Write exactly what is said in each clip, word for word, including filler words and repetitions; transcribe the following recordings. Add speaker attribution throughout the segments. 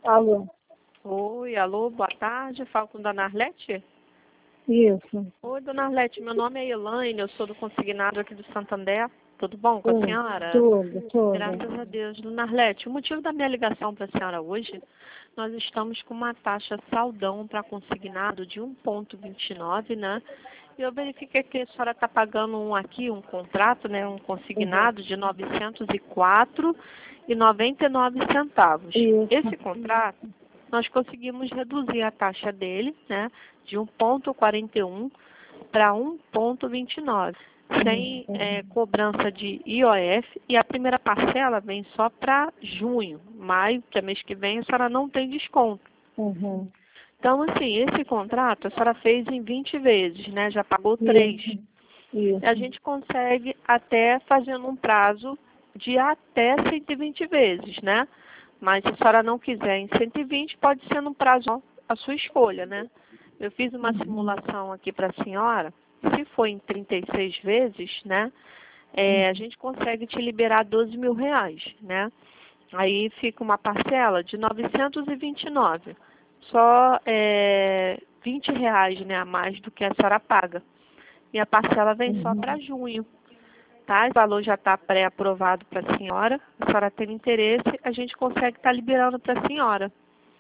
Speaker 1: Alô?
Speaker 2: Oi, alô, boa tarde. Falo com Dona Arlete?
Speaker 1: Isso.
Speaker 2: Oi, Dona Arlete, meu nome é Elaine, eu sou do consignado aqui do Santander. Tudo bom com a
Speaker 1: Hum,
Speaker 2: senhora?
Speaker 1: tudo, tudo.
Speaker 2: Graças a Deus. Dona Arlete, o motivo da minha ligação para a senhora hoje, nós estamos com uma taxa saldão para consignado de um vírgula vinte e nove, né? E eu verifiquei que a senhora está pagando um aqui, um contrato, né? Um consignado de novecentos e quatro reais e noventa e nove centavos.
Speaker 1: Isso.
Speaker 2: Esse contrato, nós conseguimos reduzir a taxa dele, né? De um vírgula quarenta e um para um vírgula vinte e nove. Sem é, cobrança de I O F, e a primeira parcela vem só para junho. Maio, que é mês que vem, a senhora não tem desconto.
Speaker 1: Uhum.
Speaker 2: Então, assim, esse contrato a senhora fez em vinte vezes, né? Já pagou três.
Speaker 1: Isso. Isso.
Speaker 2: A gente consegue até fazendo um prazo de até cento e vinte vezes, né? Mas se a senhora não quiser em cento e vinte, pode ser num prazo a sua escolha, né? Eu fiz uma simulação aqui para a senhora. Se for em trinta e seis vezes, né? É, a gente consegue te liberar doze mil reais, né? Aí fica uma parcela de novecentos e vinte e nove. Só é, vinte reais, né, a mais do que a senhora paga. E a parcela vem só para junho. Tá? Esse valor já está pré-aprovado para a senhora. Se a senhora tem interesse, a gente consegue estar liberando para a senhora.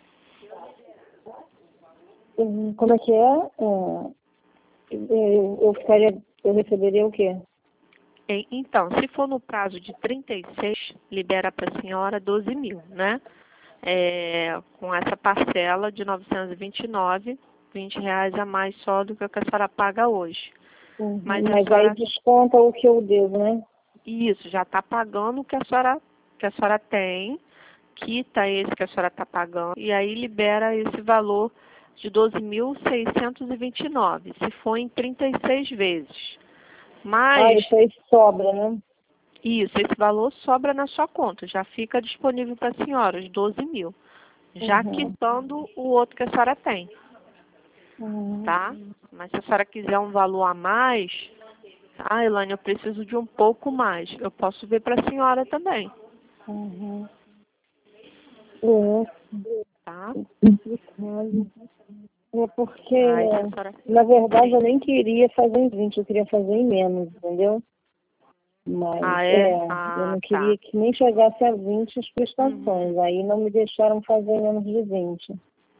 Speaker 1: Uhum. Como é que é? É, Eu, eu ficaria, eu receberia o quê?
Speaker 2: E, Então, se for no prazo de trinta e seis, libera para a senhora doze mil, né? É, com essa parcela de novecentos e vinte e nove, vinte reais a mais só do que o que a senhora paga hoje.
Speaker 1: Uhum.
Speaker 2: Mas a
Speaker 1: Mas
Speaker 2: senhora,
Speaker 1: aí desconta o que eu devo, né?
Speaker 2: isso, já está pagando o que a senhora, que a senhora tem, quita esse que a senhora está pagando, e aí libera esse valor de doze mil seiscentos e vinte e nove, se for em trinta e seis vezes.
Speaker 1: Ah,
Speaker 2: Mas,
Speaker 1: isso aí sobra, né?
Speaker 2: isso, esse valor sobra na sua conta, já fica disponível para a senhora, os doze mil, já
Speaker 1: Uhum.
Speaker 2: quitando o outro que a senhora tem,
Speaker 1: Uhum.
Speaker 2: tá? Mas se a senhora quiser um valor a mais, ah, Elaine, eu preciso de um pouco mais, eu posso ver para a senhora também,
Speaker 1: Uhum. É,
Speaker 2: tá?
Speaker 1: complicado. É porque,
Speaker 2: Aí, se a senhora...
Speaker 1: na verdade, eu
Speaker 2: Sim.
Speaker 1: nem queria fazer em vinte, eu queria fazer em menos, entendeu? Mas,
Speaker 2: Ah, é?
Speaker 1: é, eu
Speaker 2: Ah,
Speaker 1: não
Speaker 2: tá.
Speaker 1: queria que nem chegasse a vinte as prestações.
Speaker 2: Uhum.
Speaker 1: Aí não me deixaram fazer em menos de vinte.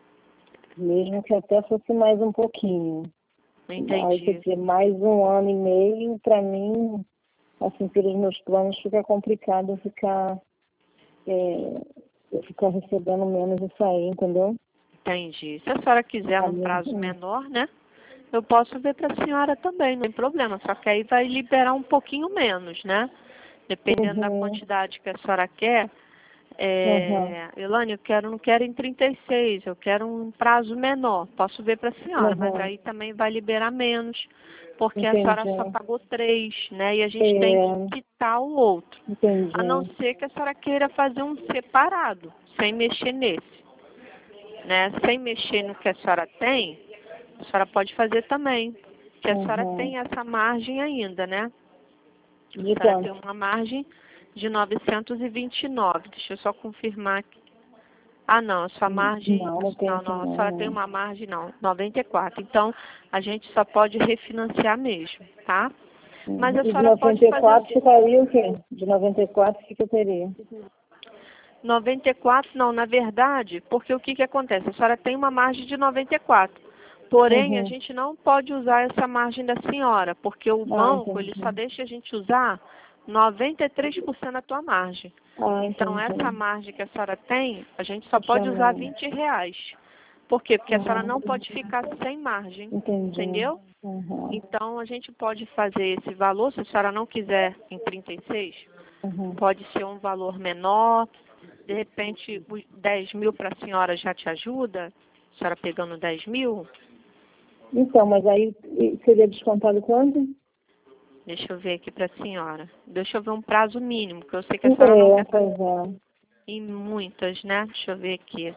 Speaker 1: Mesmo que até fosse mais um pouquinho. Aí, quer
Speaker 2: Entendi.
Speaker 1: dizer, mais um ano e meio, para mim, assim, pelos meus planos, fica complicado eu ficar, é, eu ficar recebendo menos isso aí, entendeu?
Speaker 2: Entendi. Se a senhora quiser
Speaker 1: A
Speaker 2: num
Speaker 1: minha,
Speaker 2: prazo menor, né? Eu posso ver para a senhora também, não tem problema. Só que aí vai liberar um pouquinho menos, né? Dependendo da
Speaker 1: uhum,
Speaker 2: quantidade que a senhora quer.
Speaker 1: uhum,
Speaker 2: É, Elane, eu quero, não quero em trinta e seis, eu quero um prazo menor. Posso ver para a senhora, mas
Speaker 1: uhum,
Speaker 2: aí também vai liberar menos, porque a senhora
Speaker 1: entendi.
Speaker 2: só pagou três, né? E a gente tem que
Speaker 1: É,
Speaker 2: quitar o outro. A não
Speaker 1: entendi.
Speaker 2: ser que a senhora queira fazer um separado, sem mexer nesse, né? Sem mexer no que a senhora tem, a senhora pode fazer também, porque a senhora
Speaker 1: Uhum.
Speaker 2: tem essa margem ainda, né? A
Speaker 1: De
Speaker 2: senhora tem
Speaker 1: quanto?
Speaker 2: uma margem de novecentos e vinte e nove. Deixa eu só confirmar aqui. Ah, não, a sua margem...
Speaker 1: Não, não tem
Speaker 2: Não,
Speaker 1: isso
Speaker 2: não, a
Speaker 1: não,
Speaker 2: senhora tem
Speaker 1: não.
Speaker 2: uma margem, não, noventa e quatro. Então, a gente só pode refinanciar mesmo, tá? Mas
Speaker 1: Uhum.
Speaker 2: a
Speaker 1: E de
Speaker 2: senhora pode
Speaker 1: noventa e
Speaker 2: fazer
Speaker 1: quatro ficaria o quê? De noventa e quatro, o que que eu teria?
Speaker 2: noventa e quatro, não, na verdade, porque o que, que acontece? A senhora tem uma margem de noventa e quatro. Porém, a
Speaker 1: Uhum.
Speaker 2: gente não pode usar essa margem da senhora, porque o
Speaker 1: Ah,
Speaker 2: banco, ele só
Speaker 1: entendi.
Speaker 2: deixa a gente usar noventa e três por cento da tua margem.
Speaker 1: Ah,
Speaker 2: Então, essa
Speaker 1: entendi.
Speaker 2: margem que a senhora tem, a gente só
Speaker 1: Já
Speaker 2: pode usar
Speaker 1: não.
Speaker 2: vinte reais. Por quê? Porque a senhora
Speaker 1: Ah,
Speaker 2: não pode ficar sem margem,
Speaker 1: entendi.
Speaker 2: entendeu?
Speaker 1: Uhum.
Speaker 2: Então, a gente pode fazer esse valor, se a senhora não quiser em trinta e seis,
Speaker 1: Uhum.
Speaker 2: pode ser um valor menor, de repente os dez mil para a senhora já te ajuda, a senhora pegando dez mil,
Speaker 1: Então, mas aí e seria descontado quanto?
Speaker 2: deixa eu ver aqui para a senhora. Deixa eu ver um prazo mínimo, porque eu sei que a senhora não
Speaker 1: É,
Speaker 2: quer fazer
Speaker 1: pois é.
Speaker 2: em muitas, né? Deixa eu ver aqui.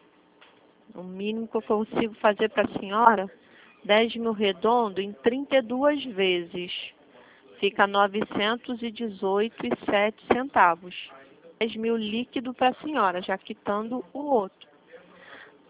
Speaker 2: O mínimo que eu consigo fazer para a senhora, dez mil redondo em trinta e duas vezes. Fica novecentos e dezoito e sete centavos. dez mil líquido para a senhora, já quitando o outro.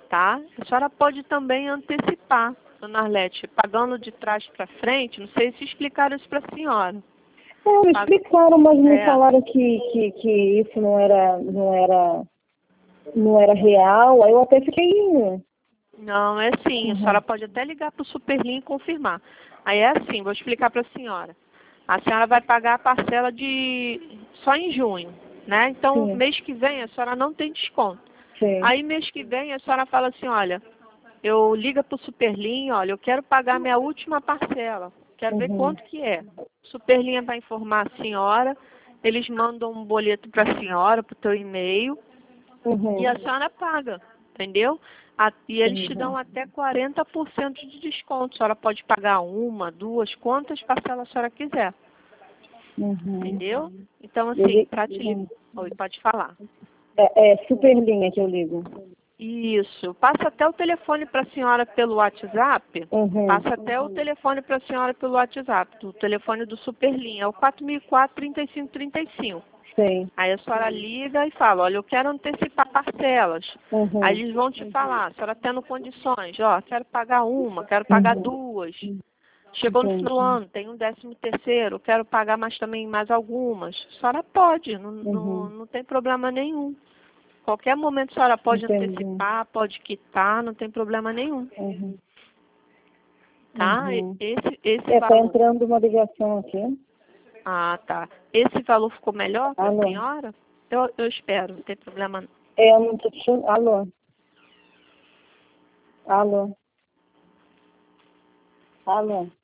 Speaker 2: tá? A senhora pode também antecipar, dona Arlete, pagando de trás para frente. Não sei se explicaram isso para a senhora.
Speaker 1: É, me
Speaker 2: Paga-
Speaker 1: explicaram, mas me
Speaker 2: É.
Speaker 1: falaram que, que, que isso não era, não era, não era real. Aí eu até fiquei.
Speaker 2: Não, é assim, a
Speaker 1: Uhum.
Speaker 2: senhora pode até ligar para o Superlim e confirmar. Aí é assim, vou explicar para a senhora. A senhora vai pagar a parcela de só em junho, né? Então,
Speaker 1: Sim.
Speaker 2: mês que vem a senhora não tem desconto.
Speaker 1: Sim.
Speaker 2: Aí, mês que vem, a senhora fala assim, olha, eu ligo para o Superlim, olha, eu quero pagar minha última parcela. Quero ver
Speaker 1: Uhum.
Speaker 2: quanto que é. O Superlinha vai informar a senhora, eles mandam um boleto para a senhora, para o teu e-mail,
Speaker 1: Uhum.
Speaker 2: e a senhora paga, entendeu? A- E eles te
Speaker 1: Uhum.
Speaker 2: dão até quarenta por cento de desconto. A senhora pode pagar uma, duas, quantas parcelas a senhora quiser,
Speaker 1: Uhum.
Speaker 2: entendeu? Então, assim,
Speaker 1: Ele-
Speaker 2: para te ligar. Oi, pode falar.
Speaker 1: É, é Superlinha que eu ligo.
Speaker 2: Isso. Passa até o telefone para a senhora pelo WhatsApp.
Speaker 1: Uhum.
Speaker 2: Passa até o telefone para a senhora pelo WhatsApp. O telefone do Superlinha. É o quatro mil e quatro, trinta e cinco trinta e cinco.
Speaker 1: Sei.
Speaker 2: Aí a senhora liga e fala, olha, eu quero antecipar parcelas.
Speaker 1: Uhum.
Speaker 2: Aí eles vão te falar, a senhora tendo condições, ó, quero pagar uma, quero pagar
Speaker 1: Uhum.
Speaker 2: duas. Chegou no
Speaker 1: Entendi.
Speaker 2: final do ano, tem um décimo terceiro, quero pagar mais também mais algumas. A senhora pode, não, não,
Speaker 1: Uhum.
Speaker 2: não tem problema nenhum. Qualquer momento a senhora pode
Speaker 1: Entendi.
Speaker 2: antecipar, pode quitar, não tem problema nenhum.
Speaker 1: Uhum.
Speaker 2: Tá?
Speaker 1: Uhum.
Speaker 2: Esse, esse
Speaker 1: É, tá
Speaker 2: valor.
Speaker 1: entrando uma ligação aqui.
Speaker 2: Ah, tá. Esse valor ficou melhor para a
Speaker 1: Alô?
Speaker 2: senhora? Eu, eu espero, não tem problema.
Speaker 1: É, eu não tô te chamando. Alô? Alô? Alô?